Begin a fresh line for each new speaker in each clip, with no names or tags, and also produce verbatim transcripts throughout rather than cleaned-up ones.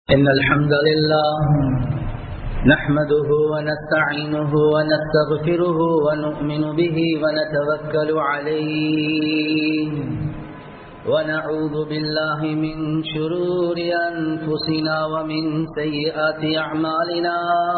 إن الحمد لله نحمده ونستعينه ونستغفره ونؤمن به ونتوكل عليه ونعوذ بالله من شرور أنفسنا ومن سيئات أعمالنا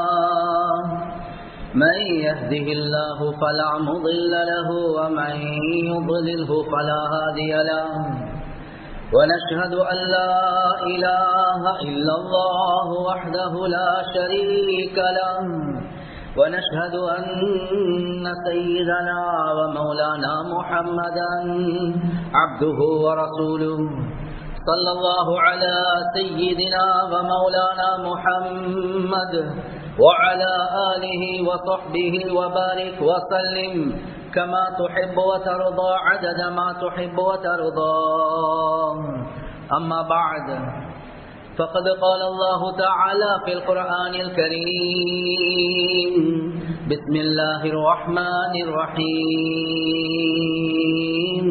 من يهده الله فلا مضل له ومن يضلله فلا هادي له ونشهد أن لا إله إلا الله وحده لا شريك له ونشهد أن سيدنا ومولانا محمدا عبده ورسوله صلى الله على سيدنا ومولانا محمد وعلى آله وصحبه وبارك وسلم كما تحب وترضى عدد ما تحب وترضى أما بعد فقد قال الله تعالى في القرآن الكريم بسم الله الرحمن الرحيم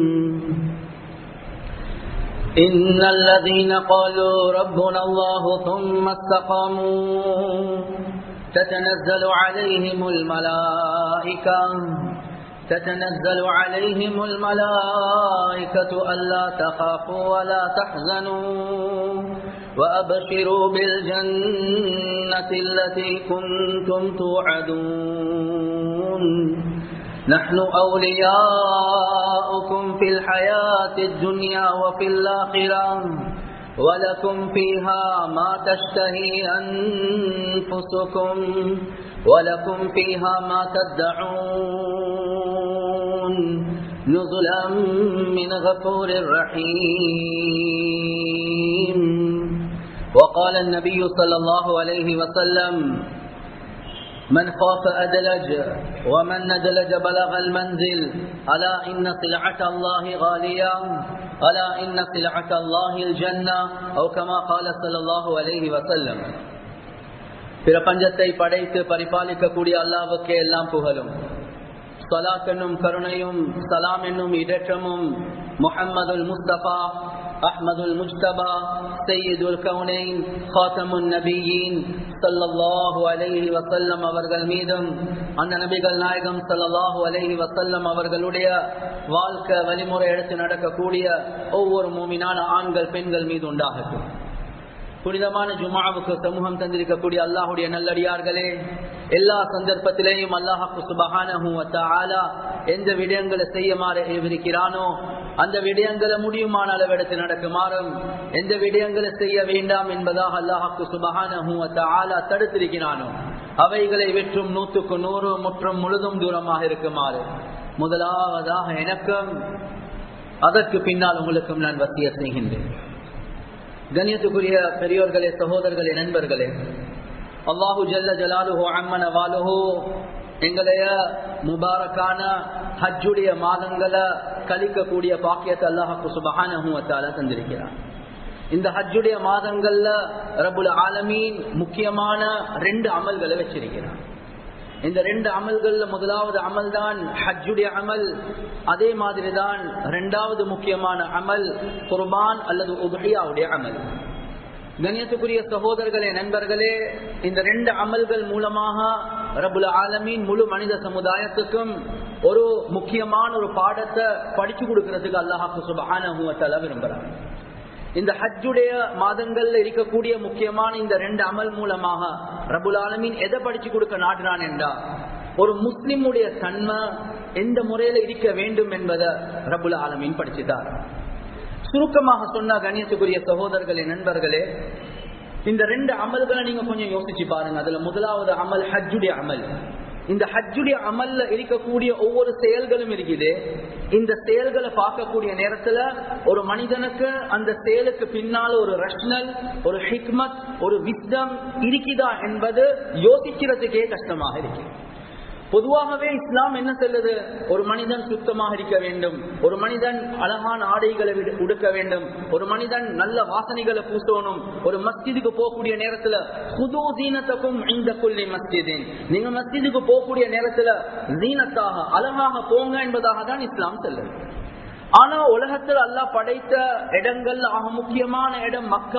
إن الذين قالوا ربنا الله ثم استقاموا تتنزل عليهم الملائكة تتنزل عليهم الملائكة ألا تخافوا ولا تحزنوا وأبشروا بالجنة التي كنتم توعدون نحن أولياؤكم في الحياة الدنيا وفي الآخرة ولكم فيها ما تشتهي أنفسكم ولكم فيها ما تدعون نزلا من غفور رحيم. وقال النبي صلى الله عليه وسلم من خاف أدلج ومن ندلج بلغ المنزل ألا إن سلعة الله غالية ألا إن سلعة الله الجنة أو كما قال صلى الله عليه وسلم. பிரபஞ்சத்தை படைத்து பரிபாலிக்கக்கூடிய அல்லாஹ்வுக்கே எல்லாம் புகழும். ஸலாத் என்னும் கருணையும் சலாம் என்னும் இடற்றமும் முஹம்மதுல் முஸ்தபா அஹ்மதுல் முஜ்தபா சய்யிதுல் கௌனைன் காத்தமுன் நபியீன் ஸல்லல்லாஹு அலைஹி வஸல்லம் அவர்கள் மீதும் அந்த நபிகள் நாயகம் ஸல்லல்லாஹு அலைஹி வஸல்லம் அவர்களுடைய வாழ்க்கை வழிமுறை எடுத்து நடக்கக்கூடிய ஒவ்வொரு மூமினான ஆண்கள் பெண்கள் மீது உண்டாகட்டும். புனிதமான ஜும்ஆவுக்கு சமூகம் தந்திருக்கக்கூடிய அல்லாஹ்வுடைய நல்லடியார்களே, எல்லா சந்தர்ப்பத்திலேயும் அல்லாஹ் சுப்ஹானஹு வ தஆலா எந்த விடயங்களை செய்யுமாறு ஏவிருக்கிறானோ அந்த விடயங்களை முடியுமான அளவெடுத்து நடக்குமாறும் எந்த விடயங்களை செய்ய வேண்டாம் என்பதாக அல்லாஹ் சுப்ஹானஹு வ தஆலா தடுத்திருக்கிறானோ அவைகளை வெற்றும் நூற்றுக்கு நூறு முற்றும் முழுதும் தூரமாக இருக்குமாறு முதலாவதாக எனக்கும் அதற்கு பின்னால் உங்களுக்கும் நான் வசியத் செய்கின்றேன். கண்ணியத்துக்குரிய பெரியோர்களே, சகோதரர்களே, நண்பர்களே, அல்லாஹு ஜல்ல ஜலாலுஹு அம்மன வாலுஹு எங்களைய முபாரக்கான ஹஜ்ஜுடைய மாதங்களை கழிக்கக்கூடிய பாக்கியத்தை அல்லாஹ் சுப்ஹானஹு வ தஆலா தந்திருக்கிறார். இந்த ஹஜ்ஜுடைய மாதங்கள்ல ரப்புல் ஆலமீன் முக்கியமான ரெண்டு அமல்களை வச்சிருக்கிறார். இந்த ரெண்டு அமல்கள்ல முதலாவது அமல் தான் ஹஜ்ஜுடைய அமல். அதே மாதிரி தான் இரண்டாவது முக்கியமான அமல் குர்பான் அல்லது உத்ஹியாவுடைய அமல். கண்ணியத்துக்குரிய சகோதரர்களே, நண்பர்களே, இந்த ரெண்டு அமல்கள் மூலமாக ரப்புல் ஆலமீன் முழு மனித சமுதாயத்துக்கும் ஒரு முக்கியமான ஒரு பாடத்தை படிச்சு கொடுக்கிறதுக்கு அல்லாஹ் சுப்ஹானஹு வ தஆலா விரும்புறார். இந்த ஹஜ்ஜுடைய மாதங்கள்ல இருக்கக்கூடிய முக்கியமான இந்த ரெண்டு அமல் மூலமாக ரப்புல் ஆலமீன் எதை படிச்சு கொடுக்க நாடுறான் என்றா ஒரு முஸ்லிமுடைய தன்மை எந்த முறையில இருக்க வேண்டும் என்பதை ரப்புல் ஆலமீன் படிச்சுட்டார். சுருக்கமாக சொன்னா கண்ணியத்துக்குரிய சகோதரர்களே, நண்பர்களே, இந்த ரெண்டு அமல்களை நீங்க கொஞ்சம் யோசிச்சு பாருங்க. அதுல முதலாவது அமல் ஹஜ்ஜுடைய அமல். இந்த ஹஜ்ஜுடைய அமல்ல இருக்கக்கூடிய ஒவ்வொரு செயல்களும் இருக்குது. இந்த செயல்களை பார்க்கக்கூடிய நேரத்துல ஒரு மனிதனுக்கு அந்த செயலுக்கு பின்னால ஒரு ரஷ்னல், ஒரு ஹிக்மத், ஒரு விஸ்டம் இருக்குதா என்பது யோசிக்கிறதுக்கே கஷ்டமாக இருக்கு. பொதுவாகவே இஸ்லாம் என்ன சொல்லுது? ஒரு மனிதன் சுத்தமாக இருக்க வேண்டும், ஒரு மனிதன் அழகான ஆடைகளை உடுக்க வேண்டும், ஒரு மனிதன் நல்ல வாசனைகளை பூசணும். ஒரு மஸ்ஜிதுக்கு போகக்கூடிய நேரத்துல குது ஜீனத்துக்கும் இந்த குல்லி மஸ்ஜிதின், நீங்க மஸ்ஜிதுக்கு போகக்கூடிய நேரத்துல ஜீனத்தாக அழகாக போங்க என்பதாக தான் இஸ்லாம் சொல்லுது. ஆனா உலகத்தில் அல்லாஹ் படைத்த இடங்கள் ஆக முக்கியமான இடம் மக்கா.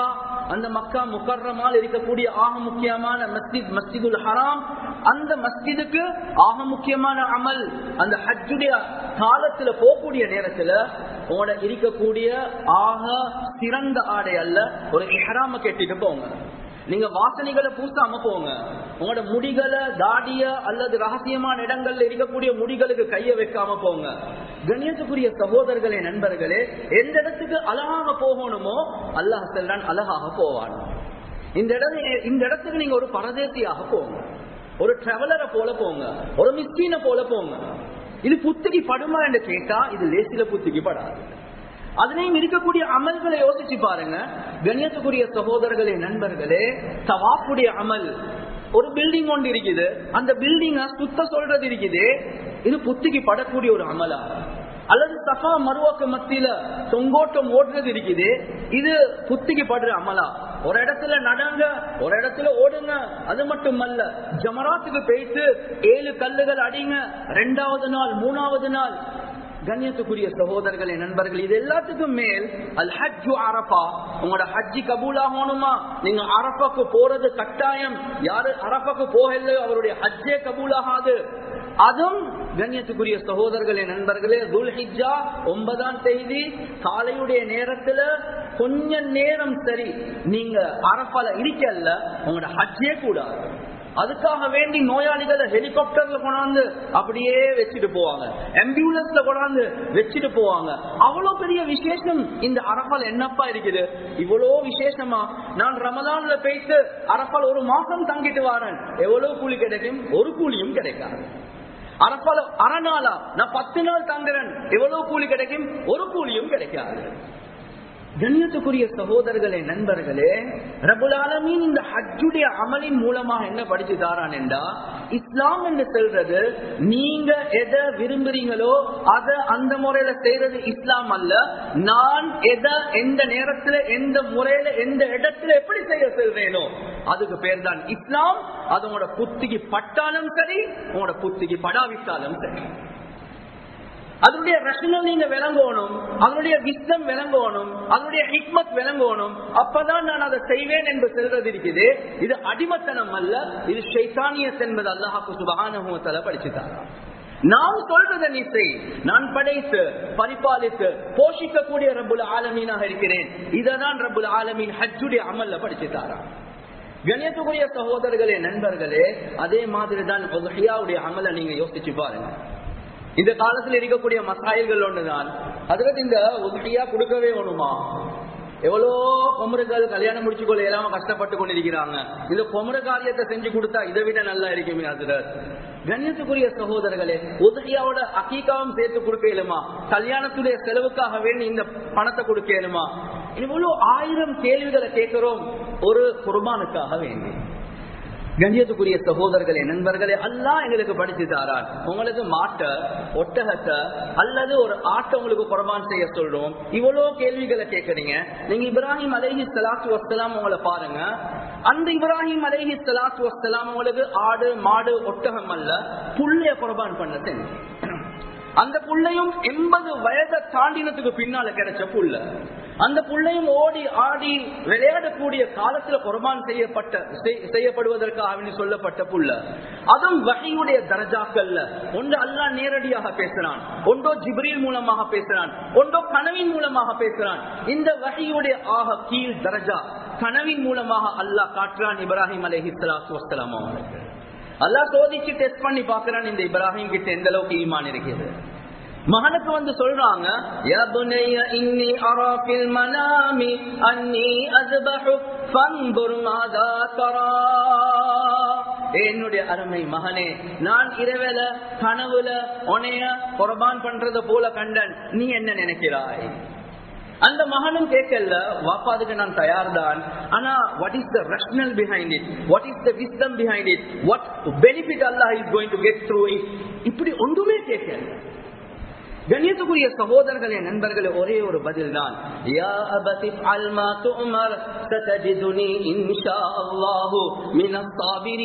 அந்த மக்கா முகர்ரமால் இருக்கக்கூடிய ஆக முக்கியமான மஸ்ஜித் மஸ்ஜிதுல் ஹராம். அந்த மஸ்ஜிதுக்கு ஆக முக்கியமான அமல் அந்த ஹஜ்ஜுடைய காலத்துல போகக்கூடிய நேரத்துல உங்களோட இருக்கக்கூடிய ஆக சிறந்த ஆடை அல்ல ஒரு இஹ்ராம கட்டிட்டு போங்க. நீங்க வாசனைகளை பூசாம போங்க. உங்களோட முடிகளை தாடிய அல்லது ரகசியமான இடங்கள்ல இருக்கக்கூடிய முடிகளுக்கு கைய வைக்காம போங்க. கண்ணியத்துக்குரிய சகோதரர்களே, நண்பர்களே, எந்த இடத்துக்கு அழகாக போகணுமோ அல்லாஹ் சொல்றான் அழகாக போவான். இந்த இடம் இந்த இடத்துக்கு நீங்க ஒரு பரதேசியாக போங்க, ஒரு டிராவலரை போல போங்க, ஒரு மிஸ்கீனை போல போங்க. இது புத்துக்கு படுமா என்று கேட்டா இது லேசில புத்துக்கு படாது. அதனையும் இருக்கக்கூடிய அமல்களை யோசிச்சு பாருங்க. கண்ணியத்துக்குரிய சகோதரர்களே, நண்பர்களே, தவாஃபுடைய அமல் ஒரு பில்டிங் ஒன்று இருக்குது, அந்த பில்டிங்க சுத்த சொல்றது இருக்குது, இது புத்துக்கு படக்கூடிய ஒரு அமலா? அல்லது சஃபா மருவாக்கு மத்தியில தொங்கோட்டம் ஓடுறது இருக்குது, இது புத்துக்கு படுற அமலா? ஒரு இடத்துல நடங்க, ஒரு இடத்துல ஓடுங்க. அது மட்டுமல்ல, ஜமராத்துக்கு போயிட்டு ஏழு கல்லுகள் அடிங்க, ரெண்டாவது நாள் மூணாவது நாள். கண்ணியத்துக்குரிய சகோதரர்களே, நண்பர்கள், இது எல்லாத்துக்கும் மேல் அல் ஹஜ்ஜு அரஃபா. உங்களோட ஹஜ்ஜி கபூலாகணுமா? நீங்க அரஃபாக்கு போறது கட்டாயம். யாரு அரஃபாக்கு போகலையோ அவருடைய ஹஜ்ஜே கபூலாகாது. அதுவும் கண்ணியத்துக்குரிய சகோதரர்களே, நண்பர்களே, துல்ஹிஜ்ஜா ஒன்பதாம் தேதி காலையுடைய நேரத்துல கொஞ்ச நேரம் சரி நீங்க அரஃபால இருக்கல்ல, உங்களோட ஹஜ்ஜே கூடாது. அதுக்காக வேண்டி நோயாளிகளை ஹெலிகாப்டர்ல கொண்டாந்து அப்படியே வச்சுட்டு போவாங்க, ஆம்புலன்ஸ்ல கொண்டாந்து வச்சுட்டு போவாங்க. அவ்வளவு பெரிய விசேஷம் இந்த அரஃபால் என்னப்பா இருக்குது? இவ்வளவு விசேஷமா? நான் ரமலான்ல போயிட்டு அரஃபால் ஒரு மாசம் தங்கிட்டு வரேன், எவ்வளவு கூலி கிடைக்கும்? ஒரு கூலியும் கிடைக்காது. அரஃபால அரை நாளா நான் பத்து நாள் தங்குறேன், எவ்வளவு கூலி கிடைக்கும்? ஒரு கூலியும் கிடைக்காது. கண்ணியத்துக்குரிய சகோதரர்களே, நண்பர்களே, ரப்புல் ஆலமீன் இந்த ஹஜ்ஜுடைய அமலின் மூலமாக என்ன படிச்சு தாரான் என்றா, இஸ்லாம் என்று சொல்றது நீங்க எதை விரும்புறீங்களோ அதை அந்த முறையில செய்யறது இஸ்லாம் அல்ல. நான் எதை எந்த நேரத்துல எந்த முறையில எந்த இடத்துல எப்படி செய்ய சொல்றேனோ அதுக்கு பேர் தான் இஸ்லாம். அது உங்களோட புத்திக்கு பட்டாலும் சரி, உங்களோட புத்திக்கு படாவிட்டாலும் சரி. அதனுடைய ரஷனல் நீங்க விளங்கணும், அதனுடைய விஸ்டம் விளங்கணும், அதனுடைய ஹிக்மத் விளங்கணும். அப்பதான் நான் அதை செய்வேன் என்று சொல்றது இருக்குது. இது அடிமத்தனம் அல்ல, இது ஷைத்தானியத் என்பது அல்லாஹ் சுப்ஹானஹு வ தஆலா படிச்சுட்டார். நான் சொல்றதை நீ செய். நான் படைத்து பரிபாலித்து போஷிக்கக்கூடிய ரப்புல் ஆலமீனாக இருக்கிறேன். இததான் ரப்புல் ஆலமீன் ஹஜ்ஜுடைய அமல்ல படிச்சுட்டாரா. கண்ணியத்துக்குரிய சகோதரர்களே, நண்பர்களே, அதே மாதிரி தான் உதுஹியாவுடைய அமலை நீங்க யோசிச்சு பாருங்க. இந்த காலத்தில் இருக்கக்கூடிய மசாயில்கள் ஒன்றுதான். அதுக்கு இந்த உதுஹியா கொடுக்கவே வேணுமா? எவ்வளோ கொமருகள் கல்யாணம் முடிச்சு கொள்ள இல்லாம கஷ்டப்பட்டு கொண்டிருக்கிறாங்க. இந்த கொமரு காரியத்தை செஞ்சு கொடுத்தா இதை விட நல்லா இருக்குமே. அதுல கண்ணியத்துக்குரிய சகோதரர்களே, உதுஹியாவோட அகீகாவும் சேர்த்து கொடுக்க இயலுமா? கல்யாணத்துடைய செலவுக்காக வேண்டி இந்த பணத்தை கொடுக்க இயலுமா? இவ்வளவு ஆயிரம் கேள்விகளை கேட்கிறோம் ஒரு குர்பானுக்காக வேண்டி. கண்ணியத்துக்குரிய சகோதரர்களே, நண்பர்களே, அல்லாஹ் எங்களுக்கு படிச்சு தாரான். உங்களுக்கு மாட்ட ஒட்டகத்தை அல்லது ஒரு ஆட்டை உங்களுக்கு குர்பான் செய்ய சொல்றோம். இவ்வளவு கேள்விகளை கேட்கறீங்க. நீங்க இப்ராஹிம் அலைஹி ஸலாத்து வஸ்ஸலாம் உங்களை பாருங்க. அந்த இப்ராஹிம் அலைஹி ஸலாத்து வஸ்ஸலாம் உங்களுக்கு ஆடு மாடு ஒட்டகம் அல்ல, புள்ளைய குர்பான் பண்ண செஞ்சு. அந்த புள்ளையும் எண்பது வயதை தாண்டினத்துக்கு பின்னால கிடைச்ச புள்ள. அந்த புள்ளையும் ஓடி ஆடி விளையாடக்கூடிய காலத்துல குர்பான் செய்யப்பட்ட செய்யப்படுவதற்காக சொல்லப்பட்ட புள்ள. அதுவும் வஹீயுடைய தரஜாக்கள்ல ஒன்று அல்லாஹ் நேரடியாக பேசுறான், ஒன்றோ ஜிப்ரீல் மூலமாக பேசுறான், ஒன்றோ கனவின் மூலமாக பேசுறான். இந்த வஹீயுடைய ஆக கீழ் தரஜா கனவின் மூலமாக அல்லாஹ் காட்டுறான் இப்ராஹிம் அலைஹிஸ்ஸலாத்து வஸ்ஸலாம் அவங்களுக்கு. அல்லாஹ் சோதிச்சு டெஸ்ட் பண்ணி பாக்குறான் இந்த இப்ராஹிம் கிட்ட எந்த அளவுக்கு ஈமான் இருக்குது. மகனுக்கு வந்து சொல்றாங்க, யா புனைய இன்னி அரா ஃபில் மனாமி அன்னி அஸ்பஹுக் ஃபன்துர் மாதா தரா. என்னுடைய அருமை மகனே, நான் இரவேல கனவுல உன்னைய குர்பான் பண்றத போல கண்டன், நீ என்ன நினைக்கிறாய்? அந்த மகனும் கேட்கல, வாப்பாதுக்கு நான் தயார் தான். ஆனா what is the rationale behind it, what is the wisdom behind it, what benefit Allah is going to get through it, இப்படி ஒன்றுமே கேட்கல. கண்ணியத்துக்குரிய சகோதரர்களே, நண்பர்களே, ஒரே ஒரு பதில் தான், யா அபதி ஃஅல் மா துஅமர் சதஜிதுனி இன்ஷா அல்லாஹு மினஸ்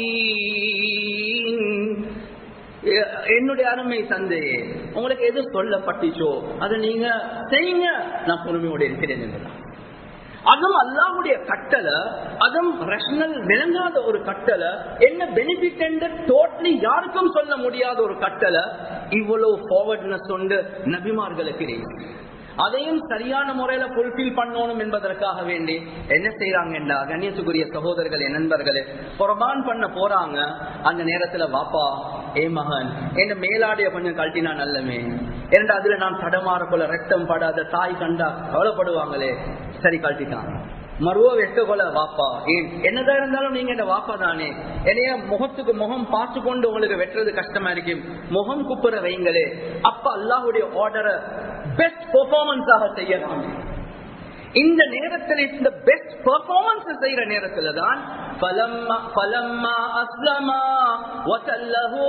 சாபிரீன். என்னுடைய அருமை தந்தையே, உங்களுக்கு எது சொல்லப்பட்டுச்சோ அதை நீங்க செய்யுங்க, நான் பொறுமையோடு இருக்கிறேன் என்றார். அதுவும் அல்லாஹ்வுடைய கட்டளை, அதுவும் ரஷனல் விளங்காத ஒரு கட்டளை, என்ன பெனிஃபிட் என்று டோட்டலி யாருக்கும் சொல்ல முடியாத ஒரு கட்டளை. இவ்வளவு ஃபார்வர்ட்னஸ் உண்டு நபிமார்களுக்கு. அதையும் சரியான முறையில ஃபுல்ஃபில் பண்ணணும் என்பதற்காக வேண்டி என்ன செய்யறாங்க? கண்ணியத்துக்குரிய சகோதரர்களே, நண்பர்களே, குர்பான் பண்ண போறாங்க. அந்த நேரத்துல வாப்பா, ஏ மகன், என் மேலாடைய கொஞ்சம் கழட்டினா நல்லமே, ஏன்னா அதுல நான் தடமாற போல ரத்தம் படாத தாய் கண்டா கவலைப்படுவாங்களே. சரி, கழட்டிட்டான். மறுவ வெட்ட கொல வாப்பா, ஏன் என்னதான் இருந்தாலும் நீங்க இந்த வாப்பா தானே, என்னைய முகத்துக்கு முகம் பார்த்து கொண்டு உங்களுக்கு வெட்டுறது கஷ்டமா இருக்கு, முகம் குப்புற வைங்களே. அப்ப அல்லாஹ்வுடைய ஆர்டரை பெஸ்ட் பெர்ஃபார்மன்ஸாக செய்யலாம். இந்த நேரத்தில் இந்த பெஸ்ட் பெர்ஃபார்மன்ஸ் செய்யற நேரத்துல தான் ஃபலம்மா அஸ்லமா வதல்லஹு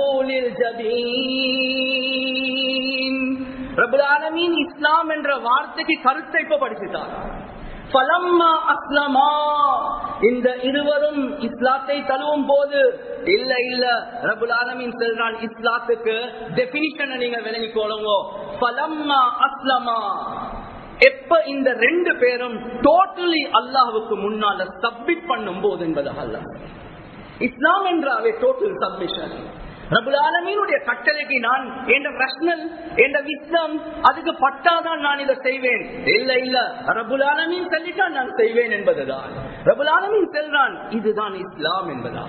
லில்ஜபீன், ரப்பல் ஆலமீன் இஸ்லாம் என்ற வார்த்தைக்கு கருத்தை இப்ப படிச்சுட்டார். ஃபலம்மா அஸ்லமா, இந்த இருவரும் இஸ்லாத்தை தழுவும் போது, இல்ல இல்ல ரப்பல் ஆலமீன் சொல்றான், இஸ்லாத்துக்கு டெபினிஷனை நீங்க விளங்கிக்கோளுங்க. ஃபலம்மா அஸ்லமா, எப்ப இந்த ரெண்டு பேரும் டோட்டலி அல்லாஹ்வுக்கு முன்னால சப்மிட் பண்ணும் போது என்பதாக அல்லாஹ். இஸ்லாம் என்றாவே டோட்டல் சப்மிஷன். ரப்பல் ஆலமீனுடைய கட்டளைக்கு நான் என்ற ரஷனல் என்ற விஸ்டம் அதுக்கு பட்டாதான் நான் இதை செய்வேன். இல்ல இல்ல ரப்பல் ஆலமீன் சொல்லிட்டான் நான் செய்வேன் என்பதுதான். ரப்பல் ஆலமீன் சொல்றான், இதுதான் இஸ்லாம் என்பதா.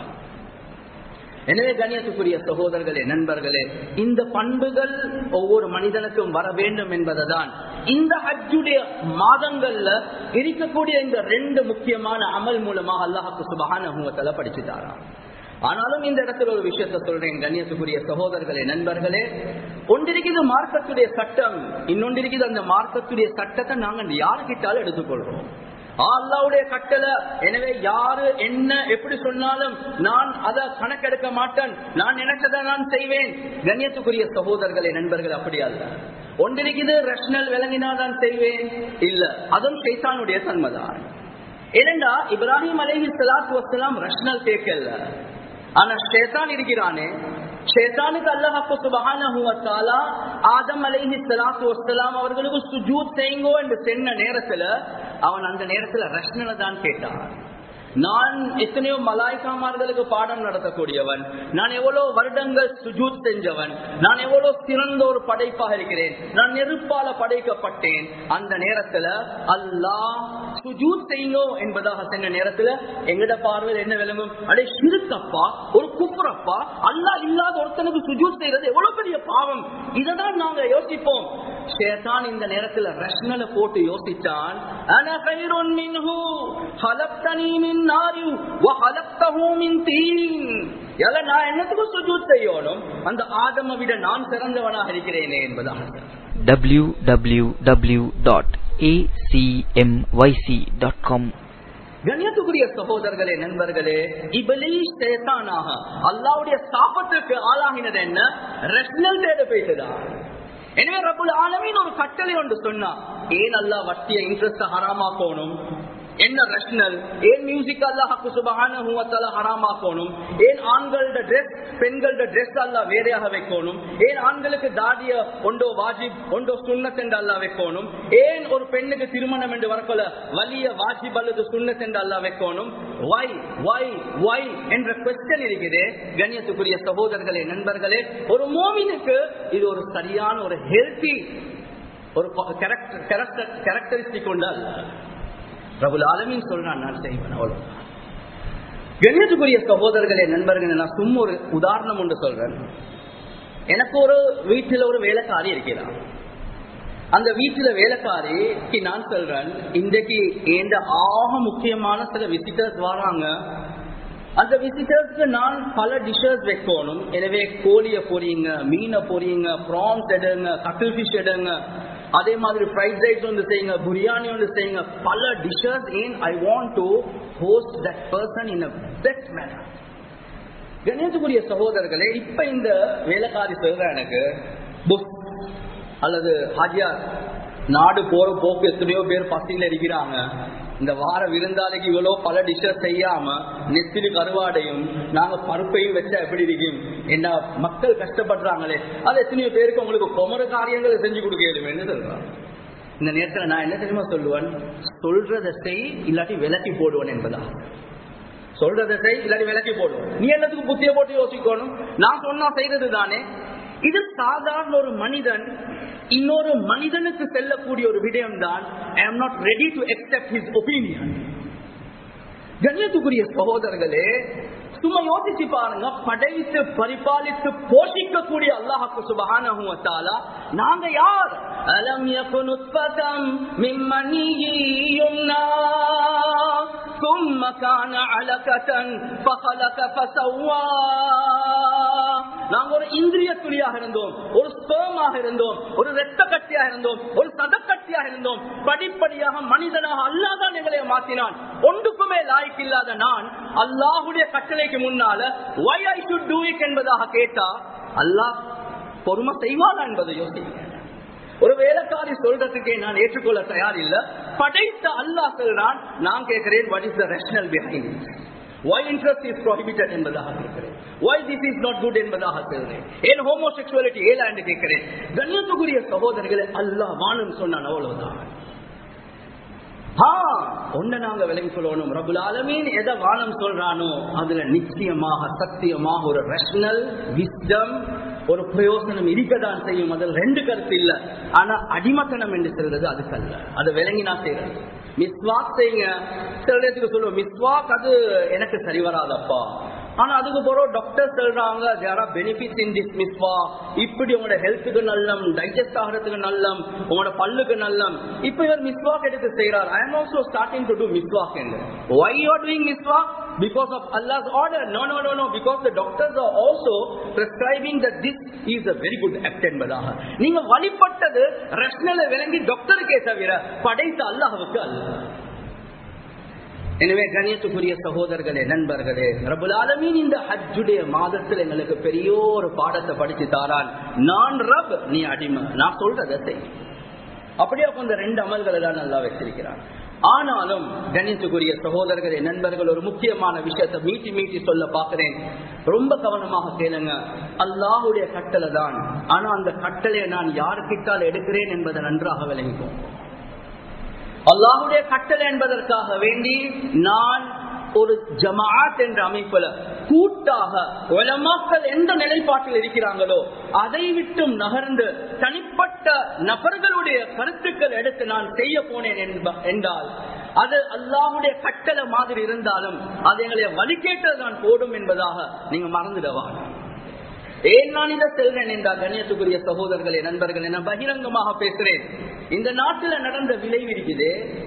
எனவே கண்ணியத்துக்குரிய சகோதரர்களே, நண்பர்களே, இந்த பண்புகள் ஒவ்வொரு மனிதனுக்கும் வர வேண்டும் என்பதுதான் இந்த ஹஜ்ஜுடைய மாதங்கள்ல இருக்கக்கூடிய இந்த ரெண்டு முக்கியமான அமல் மூலமாக அல்லாஹ் சுப்ஹானஹு வ தஆலா படிச்சுட்டாரா. ஆனாலும் இந்த இடத்துல ஒரு விஷயத்தை சொல்றேன் கண்ணியத்துக்குரிய சகோதரர்களே, நண்பர்களே, ஒன்றிருக்குது மார்க்கத்துடைய சட்டம், இன்னொன்றிருக்குது அந்த மார்க்கத்துடைய சட்டத்தை நாங்க யாருக்கிட்டாலும் எடுத்துக்கொள்றோம். அல்லாஹ்வுடைய கட்டளை. எனவே யாரு என்ன எப்படி சொன்னாலும் நான் அதை கணக்கெடுக்க மாட்டேன், நான் நினைச்சதை நான் செய்வேன். கண்ணியத்துக்குரிய சகோதரர்களே, நண்பர்கள், அப்படி அல்ல. ஒன்றிருக்குது ரஷனல் விளங்கினா தான் செய்வேன், இல்ல அதுவும் ஷைத்தானுடைய தன்மைதான். ஏனென்றா இப்ராஹிம் அலைஹிஸ்ஸலாத்து வஸ்ஸலாம் ரஷனல் கேட்கல, ஆனா ஷைத்தான் இருக்கிறானே, ஷைத்தானுக்கு அல்லாஹ் சுப்ஹானஹு வ தஆலா ஆதம் அலைஹிஸ்ஸலாத்து வஸ்ஸலாம் அவர்களுக்கு சுஜூத் செய்யுங்கோ என்று சொன்ன நேரத்துல அவன் அந்த நேரத்துல ரஷ்னனை தான் கேட்டான். நான் எத்தனையோ மலாய்க்காமார்களுக்கு பாடம் நடத்தக்கூடியவன், நான் எவ்வளவு வருடங்கள் சுஜூத் செஞ்சவன், நான் எவ்வளவு சிறந்த ஒரு படைப்பாக இருக்கிறேன், நான் நெருப்பால படைக்கப்பட்டேன். அந்த நேரத்துல அல்லாஹ் சுஜூத் செய்யும் என்பதாக சொன்ன நேரத்துல எங்கட பார்வையில் என்ன விளங்கும்? அடே ஷிர்கப்பா, ஒரு குஃப்ரப்பா, அல்லாஹ் இல்லாத ஒருத்தனுக்கு சுஜூத் செய்யறது எவ்வளவு பெரிய பாவம். இததான் நாங்க யோசிப்போம். ஷைத்தான் இந்த நேரத்துல ரஷ்னல போட்டு யோசிச்சான், அன கைருன் மின்ஹு ஹலக்தனி மின் நாரி வ ஹலக்தஹு மின் தீன். யல நான் என்னத்துக்கு சுஜூத் செய்யணும்? அந்த ஆதமை விட நான் சிறந்தவனாக இருக்கிறேனே என்பதாக.
W W W dot A C M Y C dot com.
கண்ணியத்துக்குரிய சகோதரர்களே, நண்பர்களே, இப்லீஸ் ஷைத்தானாக அல்லாஹ்வுடைய சாபத்துக்கு ஆளாகினது என்ன? ரஷ்னல் தேட போயிட்டுதான். எனவே ரப்புல் ஆலமீன் ஒரு கட்டளை ஒன்று சொன்னா, ஏன் அல்லாஹ் வட்டிய இன்ட்ரெஸ்ட் ஹராமாக்கணும்? என்ன ரஷ்னல்? ஏன் மியூசிக் அல்லாஹ் சுப்ஹானஹு வ தஆலா ஹராமாக்கணும்? ஏன் ஆண்களோட டிரெஸ் பெண்களோட டிரெஸ் அல்லாஹ் வேறையாக வைக்கணும்? ஏன் ஆண்களுக்கு தாடிய ஒன்றோ வாஜிப் ஒன்றோ சுன்னத் என்று அல்லாஹ் வைக்கணும்? ஏன் ஒரு பெண்ணுக்கு திருமணம் என்று வரக்கொள்ள வலிய வாஜிப் அல்லது சுன்னத் என்று அல்லாஹ் வைக்கணும்? வை வை வை என்ற क्वेश्चन இருக்குது. கண்ணியத்துக்குரிய சகோதரர்களே, நண்பர்களே, ஒரு மோமினுக்கு இது ஒரு சரியான ஒரு ஹெல்தி ஒரு கேரக்டரிஸ்டிக் கொண்டு அல்ல. ரப்புல் ஆலமீன் சொல்றான், நான் செய்வேன். அவ்வளவு. கண்ணியத்துக்குரிய சகோதரர்களே, நண்பர்களே, நான் சும்மா ஒரு உதாரணம் ஒன்று சொல்றேன். எனக்கு ஒரு வீட்டில் ஒரு வேலைக்காரி இருக்கிறான். அந்த வீட்டுல வேலைக்காரிக்கு நான் சொல்றேன், இன்றைக்கு எந்த ஆக முக்கியமான சில விசிட்டர்ஸ் வராங்க, அந்த விசிட்டர்ஸ்க்கு நான் பல டிஷஸ் வைக்கணும். எனவே கோழிய பொரியுங்க, மீனை பொரியுங்க, ப்ரான்ஸ் எடுங்க, கட்டில் ஃபிஷ் எடுங்க, அதே மாதிரி ஃப்ரைட் ரைஸ் வந்து செய்யுங்க, பிரியாணி வந்து செய்யுங்க, பல dishes. And I want to host that person in a best manner. கணேசக்குரிய சகோதரர்களே, இப்ப இந்த வேலைக்காரி சொல்ற எனக்கு புஷ் அல்லது ஹாஜியார், நாடு போற போக்கு எத்தனையோ பேர் பசியில இருக்கிறாங்க, இந்த வார விருந்தாளிக்கு இவ்வளவு பல டிஷஸ் செய்யாம நெத்திலி கருவாடையும் நாங்க பருப்பையும் வச்சா எப்படி இருக்கும்? என்ன மக்கள் கஷ்டப்படுறாங்களே, அது எத்தனையோ பேருக்கு உங்களுக்கு குமர காரியங்களை செஞ்சு கொடுக்கலுமேன்னு சொல்றாங்க. இந்த நேரத்தில் நான் என்ன தெரியுமா சொல்லுவேன், சொல்றதை செய் இல்லாட்டி விலக்கி போடுவேன் என்பதா. சொல்றதை செய் இல்லாட்டி விலக்கி போடுவோம். நீ என்னத்துக்கு புத்திய போட்டு யோசிக்கணும், நான் சொன்னா செய்யறது தானே. இது சாதாரண ஒரு மனிதன் இன்னொரு மனிதனுக்கு செல்லக்கூடிய ஒரு விடயம் தான். ஐ am not ready to accept his opinion. கண்ணியத்துக்குரிய சகோதரர்களே, சும்மா யோசிச்சு பாருங்க, படைத்து பரிபாலித்து போஷிக்கக்கூடிய அல்லாஹ் சுப்ஹானஹு வ தஆலா நாங்க யார்? அலம் யகுன் நுத்ஃபதம் மின் மனிய்யியும்னா ثم كان علقة فخلق فسوى. நாங்க ஒரு இந்திரிய துளியாக இருந்தோம், ஒரு ஸ்பெர்மாக இருந்தோம், ஒரு இரத்த கட்டியாக இருந்தோம், ஒரு சதக்கட்டியாக இருந்தோம். படிப்படியாக மனிதனாக அல்லாஹ் தான் எங்களை மாற்றினான். ஒன்றுக்குமே லாய்க்கு இல்லாத நான் அல்லாஹ்வுடைய கட்டளைக்கு முன்னால why I should do it என்பதாக கேட்டா அல்லாஹ் பொறுமை செய்வானா என்பதை யோசிக்கிறேன். ஒரு வேலைக்காரி சொல்றதுக்கே நான் ஏற்றுக்கொள்ள தயார் இல்ல. படைத்த அல்லாஹ் சொல்றான், நான் கேட்கிறேன் what is the rationale behind it? Why interest is prohibited என்பதாக கேட்கிறேன். Why this is not good என்பதாக சொல்றேன். ஏன் ஹோமோசெக்சுவாலிட்டி ஏலா என்று கேட்கிறேன். கண்ணியத்துக்குரிய சகோதரர்களே, அல்லாஹ் வானம் சொன்னான், அவ்வளவுதான். ஒன்ன நாங்க விலகி சொல்லணும், ரப்புல் ஆலமீன் எதை வானம் சொல்றானோ அதுல நிச்சயமாக சத்தியமாக ஒரு ரேஷனல் விஸ்டம், ஒரு பிரயோசனம் இருக்கதான் செய்யும். அதில் ரெண்டு கருத்து இல்ல. ஆனா அடிமத்தனம் என்று சொல்றது அதுக்கு அல்ல, அதை விளங்கினா செய்யறது. மிஸ்வாக் செய்யுங்க, சில நேரத்துக்கு சொல்லுவோம் மிஸ்வாக் அது எனக்கு சரி வராதப்பா, ஆனா அதுக்கு போறோம் டாக்டர் சொல்றாங்க there are benefits in this miswak, இப்படி உங்களோட ஹெல்த்துக்கு நல்லம், டைஜஸ்ட் ஆகிறதுக்கு நல்லம், உங்களோட பல்லுக்கு நல்லம். இப்ப இவர் மிஸ்வாக் எடுத்து செய்யறார். I am also starting to do miswak. Why you are doing miswak? Because of Allah's order. No no no no because the doctors are also prescribing that this is a very good act என்பதாக. நீங்க வழிபட்டது ரஷ்னல விளங்கி டாக்டருக்கே தவிர படைத்த அல்லாஹ்வுக்கு அல்ல. எனவே கண்ணியத்துக்குரிய சகோதரர்களே, நண்பர்களே, ரப்புல் ஆலமீன் இந்த ஹஜ்ஜுடைய மாதத்தில் எங்களுக்கு பெரிய ஒரு பாடத்தை படிச்சு தாரான். நான் ரப், நீ அடிமை, நான் சொல்றதை செய். அப்படியே அந்த ரெண்டு அமல்களை தான் நல்லா வச்சிருக்கிறான். ஆனாலும் கண்ணியத்துக்குரிய சகோதரர்களே, நண்பர்கள், ஒரு முக்கியமான விஷயத்தை மீட்டி மீட்டி சொல்ல பார்க்கிறேன். ரொம்ப கவனமாக கேளுங்க. அல்லாஹ்வுடைய கட்டளை தான், ஆனா அந்த கட்டளையை நான் யாருக்கிட்டால் எடுக்கிறேன் என்பதை நன்றாக விளங்கிப்போம். அல்லாஹ்வுடைய கட்டளை என்பதற்காக வேண்டி நான் ஒரு ஜமாஅத் என்ற அமைப்புல கூட்டாக உலமாக்கள் எந்த நிலைப்பாட்டில் இருக்கிறாங்களோ அதை விட்டும் நகர்ந்து தனிப்பட்ட நபர்களுடைய கருத்துக்கள் எடுத்து நான் செய்ய போனேன் என்றால் அது அல்லாஹ்வுடைய கட்டளை மாதிரி இருந்தாலும் அது எங்களை வழிகேட்டல் தான் போடும் என்பதாக நீங்க மறந்துடவாங்க. ஏன் நான் இதை செல்றேன் என்றால் கண்ணியத்துக்குரிய சகோதரர்களே, நண்பர்களே, நான் பகிரங்கமாக பேசுறேன். இந்த நாட்டில் நடந்த விளைவு இருக்குது.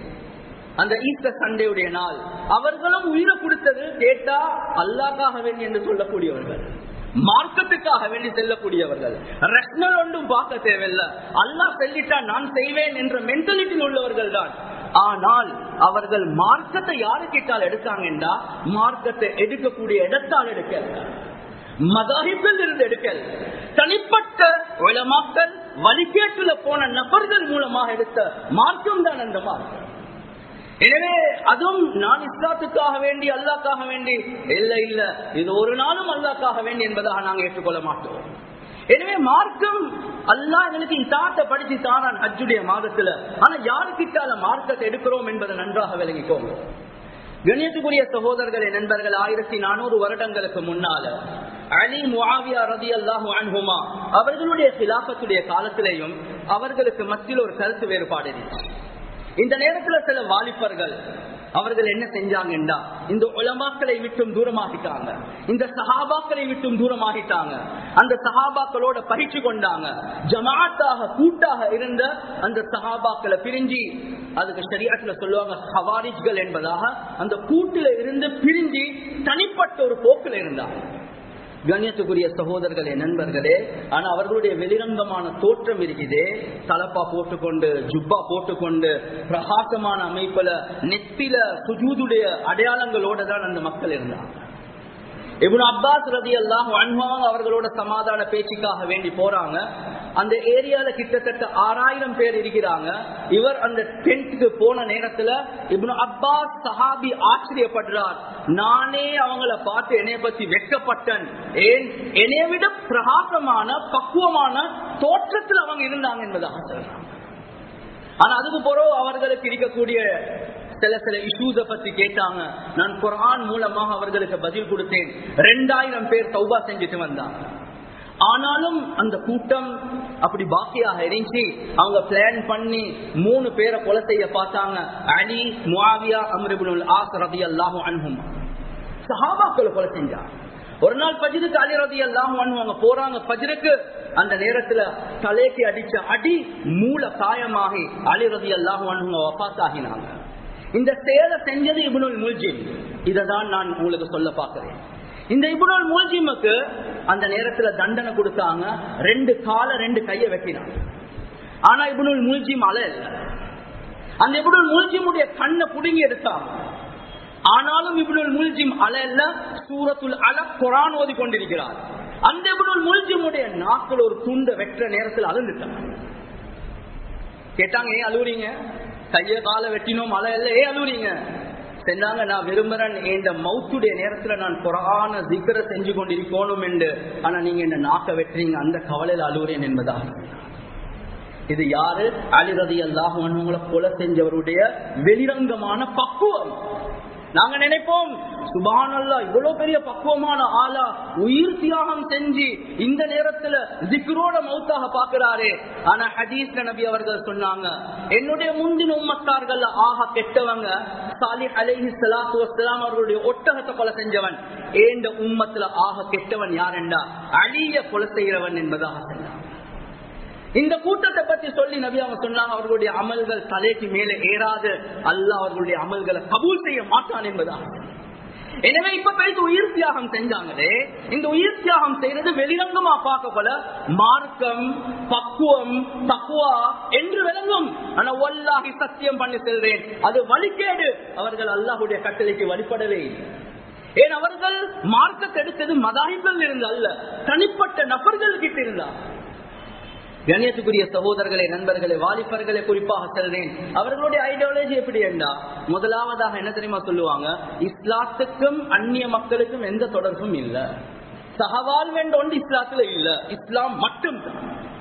அந்த ஈஸ்டர் சண்டேவுடைய நாள் அவர்களும் உயிரை கொடுத்தது கேட்டா அல்லாஹ்க்காக வேண்டி என்று சொல்லக்கூடியவர்கள், மார்க்கத்துக்காக வேண்டி செல்லக்கூடியவர்கள், ரஷ்னல் ஒன்றும் பார்க்க தேவையில்லை, அல்லாஹ் சொல்லிட்டா நான் செய்வேன் என்ற மென்டாலிட்டியில் உள்ளவர்கள் தான். ஆனால் அவர்கள் மார்க்கத்தை யாரு கேட்டால் எடுத்தாங்க என்றா மார்க்கத்தை எடுக்கக்கூடிய இடத்தால் எடுக்க, மதாஹிபில் இருந்து எடுக்கல், தனிப்பட்ட உலமாக்கள் வழிகேட்டுல போன நபர்கள் மூலமாக எடுத்த மார்க்கம் தான் அந்த மார்க்கம். எனவே அதுவும் நான் இஸ்லாத்துக்காக வேண்டி அல்லாஹ்க்காக வேண்டி இல்ல இல்ல இது ஒரு நாளும் அல்லாஹ்க்காக வேண்டி என்பதாக நாங்கள் ஏற்றுக்கொள்ள மாட்டோம். எனவே மார்க்கம் அல்லாஹ் எங்களுக்கு இதாத்தை படிச்சு தானான் ஹஜ்ஜுடைய மாதத்துல. ஆனா யாருக்கிட்டால மார்க்கத்தை எடுக்கிறோம் என்பதை நன்றாக விளங்கிக்கோங்க. கண்ணியத்துக்குரிய சகோதரர்களே, நண்பர்கள், ஆயிரத்தி நானூறு வருடங்களுக்கு முன்னால அலி முஆவியா ரலியல்லாஹு அன்ஹுமா அவர்களுடைய கிலாஃபத்துடைய காலத்திலேயும் அவர்களுக்கு மத்தியில் ஒரு கருத்து வேறுபாடு இருந்துச்சு. இந்த நேரத்தில் சில வாலிபர்கள் அவர்கள் என்ன செஞ்சாங்கன்னா இந்த உலமாக்களை விட்டும் தூரமாகிட்டாங்க, இந்த சஹாபாக்களை விட்டும் தூரமாகிட்டாங்க, அந்த சஹாபாக்களோட பயிற்சி கொண்டாங்க. ஜமாஅத்தாக கூட்டாக இருந்த அந்த சஹாபாக்களை பிரிஞ்சு, அதுக்கு ஷரியத்துல சொல்லுவாங்க ஹவாரிஜ்கள் என்பதாக, அந்த கூட்டில இருந்து பிரிஞ்சு தனிப்பட்ட ஒரு போக்கில் இருந்தாங்க. கண்ணியத்துக்குரிய சகோதரர்களே, நண்பர்களே, ஆனா அவர்களுடைய வெளிரங்கமான தோற்றம் இருக்குதே, தலப்பா போட்டுக்கொண்டு ஜுப்பா போட்டுக்கொண்டு பிரகாசமான அமைப்புல நெத்தில சுஜூதுடைய அடையாளங்களோட தான் அந்த மக்கள் இருந்தாங்க. இப்னு அப்பாஸ் ரலியல்லாஹு அன்ஹு அவர்களோட சமாதான பேச்சுக்காக வேண்டி போறாங்க. அந்த ஏரியால கிட்டத்தட்ட ஆறாயிரம் பேர் இருக்கிறாங்க. இவர் அந்த டென்ட்க்கு போன நேரத்துல இப்னு அப்பாஸ் சஹாபி ஆச்சரியப்படுறார். நானே அவங்கள பார்த்து என்னைய பத்தி வெட்கப்பட்டேன், ஏன் என்னைய விட பிரகாசமான பக்குவமான தோற்றத்தில் அவங்க இருந்தாங்க என்பதாக சொல்றாங்க. ஆனா அதுக்கு பிறகு அவர்களுக்கு இருக்கக்கூடிய சில சில இஷ்யூஸ பத்தி கேட்டாங்க. நான் குர்ஆன் மூலமாக அவர்களுக்கு பதில் கொடுத்தேன். ரெண்டாயிரம் பேர் தௌபா செஞ்சுட்டு வந்தாங்க. ஆனாலும் அந்த கூட்டம் அப்படி பாக்கியாக இருந்துச்சு. அவங்க பிளான் பண்ணி மூணு பேரை கொலை செய்ய பார்த்தாங்க. அலி, முஆவியா, அம்ர் இப்னுல் ஆஸ் ரலியல்லாஹு அன்ஹும் சஹாபாக்களை கொலை செஞ்சாங்க. ஒரு நாள் ஃபஜ்ருக்கு அலி ரலியல்லாஹு அன்ஹு அவங்க போறாங்க. ஃபஜ்ருக்கு அந்த நேரத்துல தலைக்கு அடிச்ச அடி மூல காயமாகி அலி ரலியல்லாஹு அன்ஹு வஃபாத் ஆகினாங்க. இந்த செயலை செஞ்சது இப்னுல் முல்ஜிம். இததான் நான் உங்களுக்கு சொல்ல பார்க்கிறேன். இந்த இப்னுல் முல்ஜிமுக்கு அந்த நேரத்துல தண்டனை கொடுத்தாங்க. ரெண்டு கால ரெண்டு கையை வெட்டினாங்க. ஆனா இப்னுல் முல்ஜிம் அல இல்ல. அந்த இப்னுல் முல்ஜிமுடைய கண்ணை புடுங்கி எடுத்தாங்க. ஆனாலும் இப்னுல் முல்ஜிம் அல இல்ல. சூரத்துல் அலக் குர்ஆன் ஓதி கொண்டிருக்கிறார். அந்த இப்னுல் முல்ஜிமுடைய நாக்குல ஒரு துண்ட வெற்ற நேரத்தில் அழுந்துட்டாங்க. கேட்டாங்க, ஏன் அழுவுறீங்க? கைய கால வெட்டினோம் அல இல்ல, ஏன் அழுவுறீங்க? சொன்னாங்க, நான் விரும்புறேன் இந்த மௌத்துடைய நேரத்துல நான் குர்ஆன zikr செஞ்சு கொண்டிருக்கணும் என்று. ஆனா நீங்க என்ன நாக்க வெட்டுறீங்க, அந்த கவலையில அழுவுறேன் என்பதாக. இது யாரு? அலி ரலியல்லாஹு அன்ஹுங்களை கொலை செஞ்சவருடைய வெளிரங்கமான பக்குவம். நாங்க நினைப்போம், சுப்ஹானல்லாஹ், இவ்வளவு பெரிய பக்குவமான ஆளா உயிர் தியாகம் செஞ்சு இந்த நேரத்துல zikரோட மௌத்தாக பாக்குறாரே. ஆனா ஹதீஸ்ல நபி அவர்கள் சொன்னாங்க, என்னுடைய முந்தின உம்மத்தார்கள் ஆக கெட்டவங்க சாலிஹ் அலைஹிஸ்ஸலாத்து வஸ்ஸலாம் அவர்களுடைய ஒட்டகத்தை கொலை செஞ்சவன். ஏண்ட உம்மத்துல ஆக கெட்டவன் யாரெண்டா அலிய கொலை செய்கிறவன் என்பதாக சொன்னாங்க. இந்த கூட்டத்தை பத்தி சொல்லி நபி அவங்க சொன்னாங்க, அவர்களுடைய அமல்கள் தலைக்கு மேலே ஏறாது, அல்லாஹ் அவர்களுடைய அமல்களை கபூல் செய்ய மாட்டான் என்பதாக. எனவே இப்ப பேசி உயிர் தியாகம் செஞ்சாங்களே, இந்த உயிர் தியாகம் செய்யறது வெளிரங்கமா பார்க்க போல மார்க்கம், பக்குவம், தக்வா என்று விளங்கும். ஆனா வல்லாஹி சத்தியம் பண்ணி செல்றேன், அது வழிகேடு. அவர்கள் அல்லாஹ்வுடைய கட்டளைக்கு வழிபடவே இல்லை. ஏன் அவர்கள் மார்க்கத்தை எடுத்தது மதாஹிப்கள் இருந்து அல்ல, தனிப்பட்ட நபர்கள் கிட்ட இருந்தா. கண்ணியத்துக்குரிய சகோதரர்களே, நண்பர்களே, வாலிபர்களே குறிப்பாக செல்றேன், அவர்களுடைய ஐடியாலஜி எப்படி என்றா, முதலாவதாக என்ன தெரியுமா சொல்லுவாங்க, இஸ்லாத்துக்கும் அந்நிய மக்களுக்கும் எந்த தொடர்பும் இல்ல, சகவாழ்வென்ற ஒன்று இஸ்லாத்துல இல்ல, இஸ்லாம் மட்டும்தான்.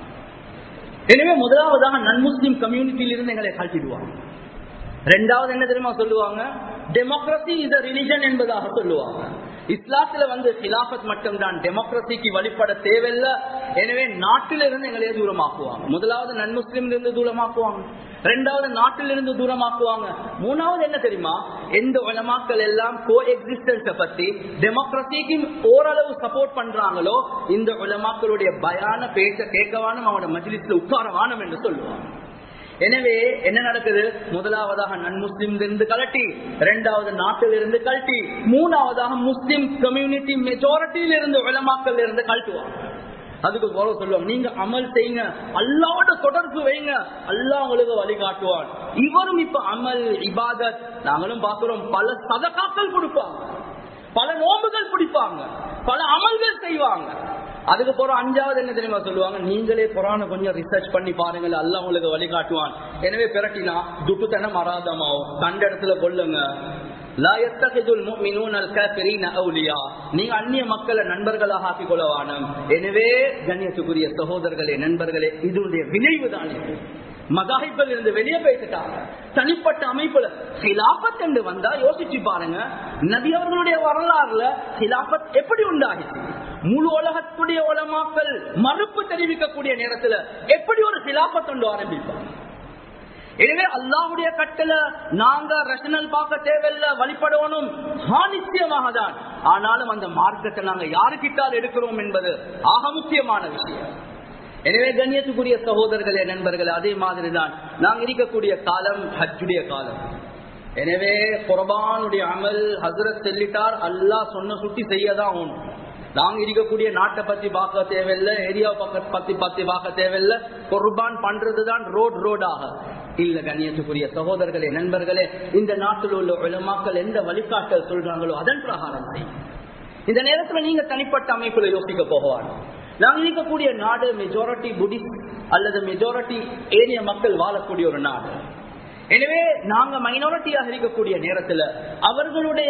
எனவே முதலாவதாக நன் முஸ்லிம் கம்யூனிட்டியில இருந்து எங்களை காட்டிடுவாங்க. ரெண்டாவது என்ன தெரியுமா சொல்லுவாங்க, டெமோக்ரசி இஸ் a religion என்பதாக சொல்லுவாங்க. இஸ்லாத்துல வந்து ஹிலாபத் மட்டும்தான், டெமோக்ரசிக்கு வழிபட தேவையில்லை. எனவே நாட்டிலிருந்து எங்களையே தூரமாக்குவாங்க. முதலாவது நன் முஸ்லிம் இருந்து தூரமாக்குவாங்க, ரெண்டாவது நாட்டிலிருந்து தூரமாக்குவாங்க. மூணாவது என்ன தெரியுமா, எந்த உலமாக்கள் எல்லாம் கோ எக்ஸிஸ்டன்ஸ் பத்தி டெமோக்ரசிக்கு ஓரளவு சப்போர்ட் பண்றாங்களோ, இந்த உலமாக்களுடைய பயான பேச கேட்கவானும் அவனோட மஜ்லிஸ்ல உட்காரவானும் என்று சொல்லுவாங்க. எனவே என்ன நடக்குது, முதலாவதாக நன் முஸ்லிம் இருந்து கலட்டி, இரண்டாவது நாட்டில் இருந்து கழட்டி, மூணாவதாக முஸ்லிம் கம்யூனிட்டி மெஜாரிட்டியில இருந்து உலமாக்கள் இருந்து கழட்டுவாங்க. அதுக்கு கௌரவ சொல்லுவாங்க, நீங்க அமல் செய்யுங்க, அல்லாஹ்வோட தொடர்பு வைங்க, அல்லாஹ் உங்களுக்கு வழிகாட்டுவான். இவரும் இப்ப அமல் இபாதத் நாங்களும் பார்க்கிறோம், பல சதகாக்கள் கொடுப்பாங்க, பல நோம்புகள் பிடிப்பாங்க, பல அமல்கள் செய்வாங்க. அதுக்கு போற அஞ்சாவது என்ன தெரியுமா சொல்லுவாங்க, நீங்களே குர்ஆனை கொஞ்சம் ரிசர்ச் பண்ணி பாருங்க, அல்லாஹ் உங்களுக்கு வழிகாட்டுவான். எனவே பிரட்டினா துட்டுத்தனம் அராதமாவும், கண்ட இடத்துல கொள்ளுங்க. லா யத்தகிதுல் முஃமினூன அல் காஃபிரீன அவுலியா, நீங்க அந்நிய மக்களை நண்பர்களாக ஆக்கிக் கொள்ளவானும். எனவே கண்ணியத்துக்குரிய சகோதரர்களே, நண்பர்களே, இதனுடைய விளைவுதான் இது. மதாஹிப்கள் இருந்து வெளியே போயிட்டாங்க, தனிப்பட்ட அமைப்புல ஹிலாபத் என்று வந்தா யோசிச்சு பாருங்க, நபி அவர்களுடைய வரலாறுல ஹிலாபத் எப்படி உண்டாகிச்சு? முழு உலகத்துடைய உலமாக்கள் மறுப்பு தெரிவிக்கக்கூடிய நேரத்துல எப்படி ஒரு ஹிலாபத் ஒன்று ஆரம்பிப்பாங்க? எனவே அல்லாஹ்வுடைய கட்டளை நாங்க ரஷனல் பார்க்க தேவையில்லை, வழிபடணும் நிச்சயமாக தான். ஆனாலும் அந்த மார்க்கத்தை நாங்க யாருக்கிட்டால் எடுக்கிறோம் என்பது ஆக முக்கியமான விஷயம். எனவே கண்ணியத்துக்குரிய சகோதரர்களே, நண்பர்களே, அதே மாதிரி தான் நாங்க இருக்கக்கூடிய காலம் ஹஜ்ஜுடைய காலம். எனவே குர்பானுடைய அமல் ஹஸ்ரத் சொல்லிட்டார், அல்லாஹ் சொன்ன சுட்டி செய்யதான் ஒன்று. நாங்க இருக்கக்கூடிய நாட்டை பத்தி பார்க்க தேவையில்லை, ஏரியா பத்தி பத்தி பார்க்க தேவையில்லை, குர்பான் பண்றதுதான் ரோட் ரோடாக இல்ல. கண்ணியத்துக்குரிய சகோதரர்களே, நண்பர்களே, இந்த நாட்டில் உள்ள உலமாக்கள் எந்த வழிகாட்டல் சொல்றாங்களோ அதன் பிரகாரம் செய்யும். இந்த நேரத்துல நீங்க தனிப்பட்ட அமைப்புல யோசிக்க போகவான். நாங்க இருக்கக்கூடிய நாடு மெஜாரிட்டி புத்திஸ்ட் அல்லது மெஜாரிட்டி ஏரிய மக்கள் வாழக்கூடிய ஒரு நாடு. எனவே நாங்க மைனாரிட்டியாக இருக்கக்கூடிய நேரத்துல அவர்களுடைய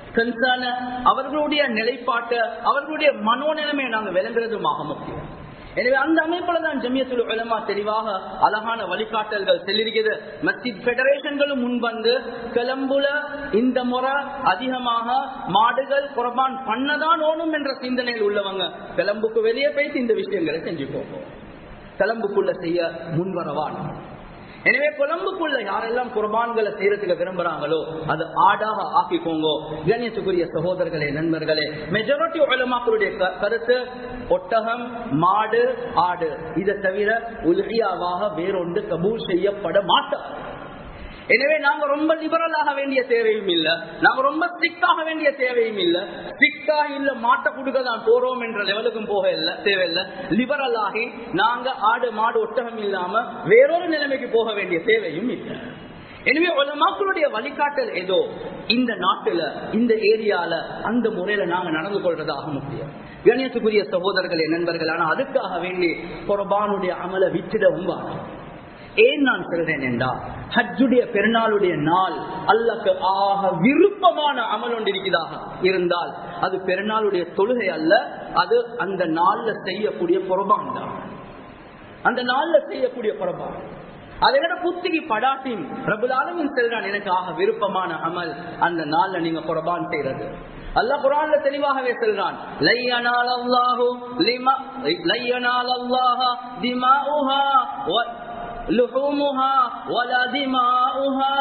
கன்சர்ன், அவர்களுடைய நிலைப்பாட்டை, அவர்களுடைய மனோநிலைமையை நாங்க விளங்குறதுமாக முக்கியம். எனவே அந்த அமைப்புல தான் ஜமியத்துல் உலமா தெளிவாக அழகான வழிகாட்டல்கள் செல்லிருக்கிறது. மஸ்ஜித் பெடரேஷன்களும் முன்வந்து கொலம்புல இந்த முறை அதிகமாக மாடுகள் குர்பான் பண்ணதான் ஓணும் என்ற சிந்தனையில் உள்ளவங்க கொலம்புக்கு வெளியே போயிட்டு இந்த விஷயங்களை செஞ்சு போகும். கொலம்புக்குள்ள செய்ய முன்வரவான். எனவே கொலம்புக்குள்ள யாரெல்லாம் குர்பான்களை செய்யறதுக்கு விரும்புறாங்களோ அது ஆடாக ஆக்கிக்கோங்க. கண்ணியத்துக்குரிய சகோதரர்களே, நண்பர்களே, மெஜாரிட்டி உலமாக்களுடைய கருத்து ஒட்டகம், மாடு, ஆடு இதை தவிர உல்ஹியாவாக வேறொன்று கபூல் செய்யப்பட மாட்டார். எனவே நாங்க ரொம்ப லிபரலாக வேண்டிய தேவையும் இல்ல, நாங்க ரொம்ப ஸ்ட்ரிக்டாக வேண்டிய தேவையும் இல்ல. ஸ்ட்ரிக்டா இல்ல மாட்ட கொடுக்க தான் போறோம் என்ற லெவலுக்கும் போக இல்ல, தேவையில்லை. லிபரலாகி நாங்க ஆடு மாடு ஒட்டகம் இல்லாம வேறொரு நிலைமைக்கு போக வேண்டிய தேவையும் இல்லை. எனவே உலமாக்களுடைய வழிகாட்டல் ஏதோ இந்த நாட்டுல இந்த ஏரியால அந்த முறையில நாங்க நடந்து கொள்றதாக முக்கியம். கண்ணியத்துக்குரிய சகோதரர்களே, நண்பர்கள், ஆனா அதுக்காக வேண்டி குர்பானுடைய அமலை விட்டுடவும் வாங்க. ஏன் நான் சொல்றேன் என்றால், ஹஜ்ஜுடைய பெருநாளுடைய நாள் அல்லாஹ்க்கு ஆக விருப்பமான அமல் ஒன்று இருக்கிறதாக இருந்தால் அது பெருநாளுடைய தொழுகை அல்ல, அது அந்த நாள்ல செய்யக்கூடிய குர்பான் தான். அந்த நாள்ல செய்யக்கூடிய குர்பான் அதை விட புத்திக்கு படாட்டின் ரப்புல் ஆலமீன் சொல்றான், எனக்கு ஆக விருப்பமான அமல் அந்த நாள்ல நீங்க குர்பான் செய்யறது. அல்லாஹ் குர்ஆன்ல தெளிவாகவே சொல்றான், லையனாலல்லாஹு லிமா லையனாலல்லாஹ திமாஉஹா வ لحومها ولا دماؤها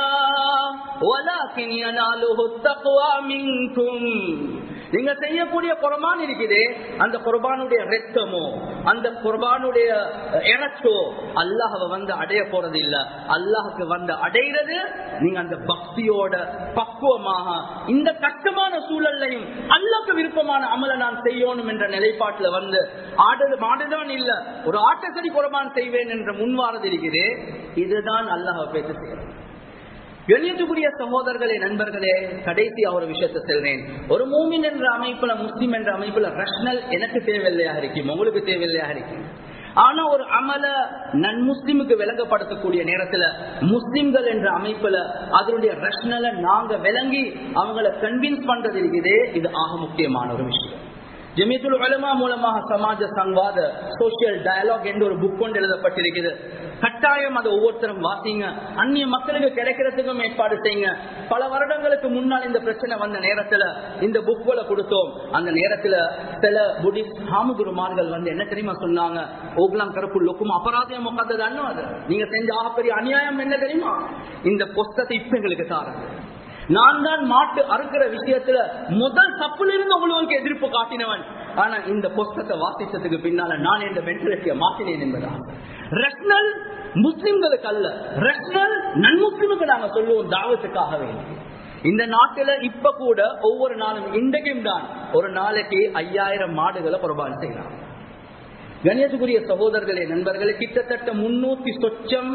ولكن يناله التقوى منكم. நீங்க செய்யக்கூடிய குர்பான் இருக்குதே, அந்த குர்பானுடைய ரத்தமோ அந்த குர்பானுடைய இறைச்சோ அல்லாஹ்வை வந்து அடைய போறது இல்ல. அல்லாஹ்க்கு வந்து அடைகிறது நீங்க அந்த பக்தியோட பக்குவமாக இந்த கஷ்டமான சூழல்லையும் அல்லாஹ்க்கு விருப்பமான அமலை நான் செய்யணும் என்ற நிலைப்பாட்டுல வந்து ஆடு மாடுதான் இல்ல ஒரு ஆட்டசரி குர்பான் செய்வேன் என்ற முன்வாரது இருக்குது. இதுதான் அல்லாஹ்வை பேச செய்யறது. கண்ணியத்துக்குரிய சகோதரர்களே, நண்பர்களே, கடைசி ஒரு விஷயத்தை சொல்றேன். ஒரு மூமின் என்ற அமைப்புல, முஸ்லிம் என்ற அமைப்புல ரஷ்னல் எனக்கு தேவையில்லையாக இருக்கும், உங்களுக்கு தேவையில்லையாக இருக்கும். ஆனா ஒரு அமல நன் முஸ்லிமுக்கு விளங்கப்படுத்தக்கூடிய நேரத்துல முஸ்லிம்கள் என்ற அமைப்புல அதனுடைய ரஷ்னலை நாங்க விளங்கி அவங்களை கன்வின்ஸ் பண்றது இருக்குதே, இது ஆக முக்கியமான ஒரு விஷயம். ஜமியத்துல் உலமா மூலமாக சமாஜ சங்வாத சோசியல் டயலாக் என்ற ஒரு புக் கொண்டு எழுதப்பட்டிருக்குது. கட்டாயம் அதை ஒவ்வொருத்தரும் வாசிங்க. அந்நிய மக்களுக்கு கிடைக்கிறதுக்கும் ஏற்பாடு செய்யுங்க. பல வருடங்களுக்கு முன்னால் இந்த பிரச்சனை வந்த நேரத்துல இந்த புக்களை கொடுத்தோம். அந்த நேரத்துல சில புத்திஸ்ட் ஹாமுகுருமார்கள் வந்து என்ன தெரியுமா சொன்னாங்க, ஓக்லாம் கருப்பு லொக்கும் அபராதம் முகத்ததான்னு, அது நீங்க செஞ்ச ஆகப்பெரிய அநியாயம் என்ன தெரியுமா, இந்த புஸ்தத்தை இப்ப எங்களுக்கு தாருங்க. நான் தான் மாட்டு அறுக்கிற விஷயத்துல முதல் தப்புல இருந்து உங்களுக்கு எதிர்ப்பு காட்டினவன். ஆனா இந்த புஸ்தகத்தை வாசிச்சதுக்கு பின்னால நான் இந்த மென்டாலிட்டியை மாற்றினேன் என்பதா. ரஷ்னல் முஸ்லிம்களுக்கு அல்ல, ரஷ்னல் நன்முஸ்லிமுக்கு நாங்க சொல்லுவோம் தாவத்துக்காகவே. இந்த நாட்டுல இப்ப கூட ஒவ்வொரு நாளும் இன்றைக்கும் தான் ஒரு நாளைக்கு ஐயாயிரம் மாடுகளை குர்பான் செய்யலாம். கண்ணியத்துக்குரிய சகோதரர்களே, நண்பர்களே, கிட்டத்தட்ட முன்னூத்தி சொச்சம்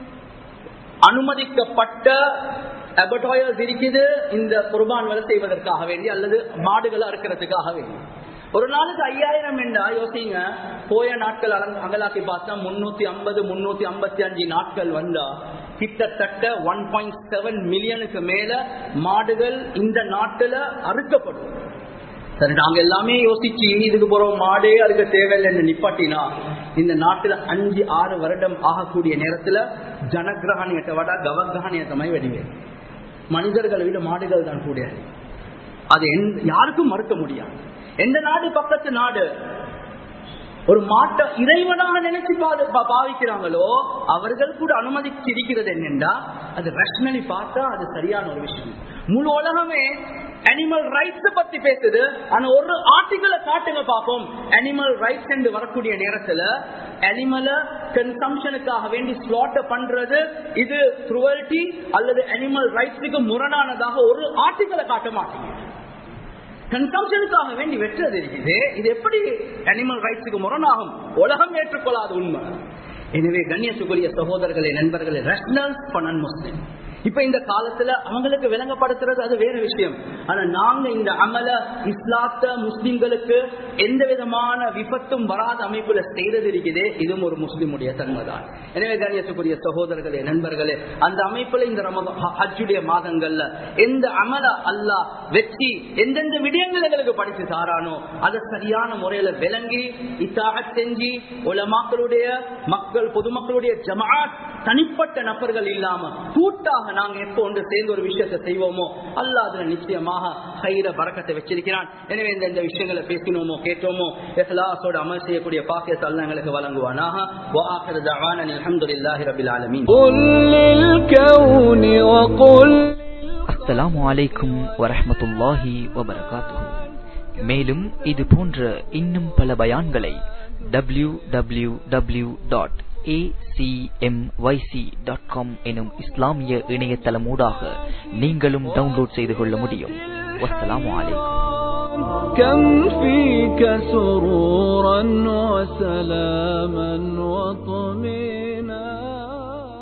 அனுமதிக்கப்பட்ட அபட்டாயர்ஸ் இருக்குது இந்த குர்பான் வேலை செய்வதற்காக வேண்டி அல்லது மாடுகளை அறுக்கிறதுக்காக வேண்டி. ஒரு நாளுக்கு ஐயாயிரம் என்றா யோசிங்க, போய நாட்கள் அகலாக்கி பார்த்தா முன்னூத்தி ஐம்பது முன்னூத்தி ஐம்பத்தி அஞ்சு நாட்கள் வந்தா கிட்டத்தட்ட ஒன் பாயிண்ட் செவன் மில்லியனுக்கு மேல மாடுகள் இந்த நாட்டுல அறுக்கப்படும். சரி, நாங்க எல்லாமே யோசிச்சு இதுக்கு போறோம் மாடே அறுக்க தேவையில்லை நிப்பாட்டினா இந்த நாட்டுல அஞ்சு ஆறு வருடம் ஆகக்கூடிய நேரத்துல ஜனகிரகணியத்தை விட கவகிரகணியத்தமாய் வெடிங்க. மனிதர்களை விட மாடுகள் தான் கூட, அது யாருக்கும் மறுக்க முடியாது. எந்த நாடு பக்கத்து நாடு ஒரு மாட்டை இறைவனாக நினைச்சு பாவிக்கிறாங்களோ அவர்கள் கூட அனுமதிச்சிருக்கிறது என்னென்றா அது ரஷ்னலி பார்த்தா அது சரியான ஒரு விஷயம். முழு உலகமே அனிமல் ரைட்ஸ் பத்தி பேசுது. ஆனா ஒரு ஆர்டிகிளை காட்டுங்க பார்ப்போம், அனிமல் ரைட்ஸ் என்று வரக்கூடிய நேரத்துல அனிமலை கன்சம்ஷனுக்காக வேண்டி ஸ்லாட்டர் பண்றது இது க்ரூவல்டி அல்லது அனிமல் ரைட்ஸுக்கு முரணானதாக ஒரு ஆர்டிகிளை காட்ட மாட்டீங்க. கன்சம்ஷனுக்காக வேண்டி வெற்றது இருக்குது. இது எப்படி அனிமல் ரைட்ஸுக்கு முரணாகும்? உலகம் ஏற்றுக்கொள்ளாத உண்மை. எனவே கண்ணியத்துக்குரிய சகோதரர்களே, நண்பர்களே, ரஷ்னல் பனன் முஸ்லிம் இப்ப இந்த காலத்துல அவங்களுக்கு விளங்கப்படுத்துறது அது வேற விஷயம். ஆனா நாங்க இந்த அமல இஸ்லாத்த முஸ்லிம்களுக்கு எந்த விதமான விபத்தும் வராத அமைப்புல செய்தது இருக்குது. இதுவும் ஒரு முஸ்லிமுடைய தன்மைதான். எனவே கண்ணியத்துக்குரிய சகோதரர்களே, நண்பர்களே, அந்த அமைப்புல இந்த ஹஜ்ஜுடைய மாதங்கள்ல எந்த அமல அல்லாஹ் வெற்றி எந்தெந்த விடயங்கள் எங்களுக்கு படித்து தாரானோ அதை சரியான முறையில விளங்கி இத்தாஅத் செஞ்சு உலமாக்களுடைய மக்கள் பொதுமக்களுடைய ஜமாஅத் தனிப்பட்ட நபர்கள் இல்லாம கூட்டாக நாங்க எப்போ ஒன்று சேர்ந்து ஒரு விஷயத்தை செய்வோமோ அல்லாஹ் அதுல நிச்சயமாக ஹைர பரக்கத்தை வச்சிருக்கிறான். எனவே இந்த விஷயங்களை பேசினோமோ கேட்டோமோ இஹ்லாஸோட அமல் செய்யக்கூடிய பாக்கியத்தை அல்லாஹ் எங்களுக்கு வழங்குவானாக. வ ஆகிரு தஅவானா அல்ஹம்துலில்லாஹி ரப்பில் ஆலமீன்.
அஸ்ஸலாமு அலைக்கும் வரஹ்மத்துல்லாஹி வபரகாத்துஹு. மேலும் இது போன்ற இன்னும் பல பயான்களை W W W dot A C M Y C dot com எனும் இஸ்லாமிய இணையதளமூடாக நீங்களும் டவுன்லோட் செய்து கொள்ள முடியும். வஸ்ஸலாமு அலைக்கும்.
كم فيك سرورا وسلاما وطمئنا